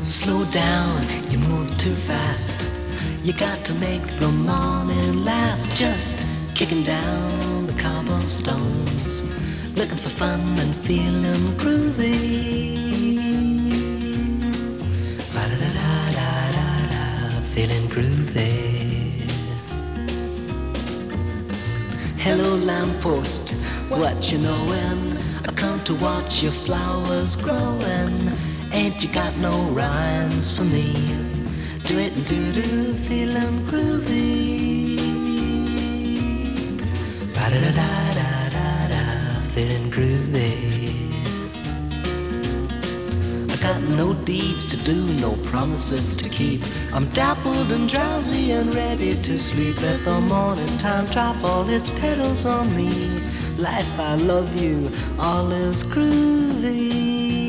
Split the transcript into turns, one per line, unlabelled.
Slow down, you move too fast. You got to make the morning last. Just kicking down the cobblestones, looking for fun and feeling groovy. Ba-da-da-da-da-da, feeling groovy. Hello lamppost, what you knowin'? I come to watch your flowers growin'. Ain't you got no rhymes for me? Do it and do feeling groovy. Ba-da-da-da-da-da, feeling groovy. I got no deeds to do, no promises to keep. I'm dappled and drowsy and ready to sleep. Let the morning time drop all its petals on me. Life, I love you, all is groovy.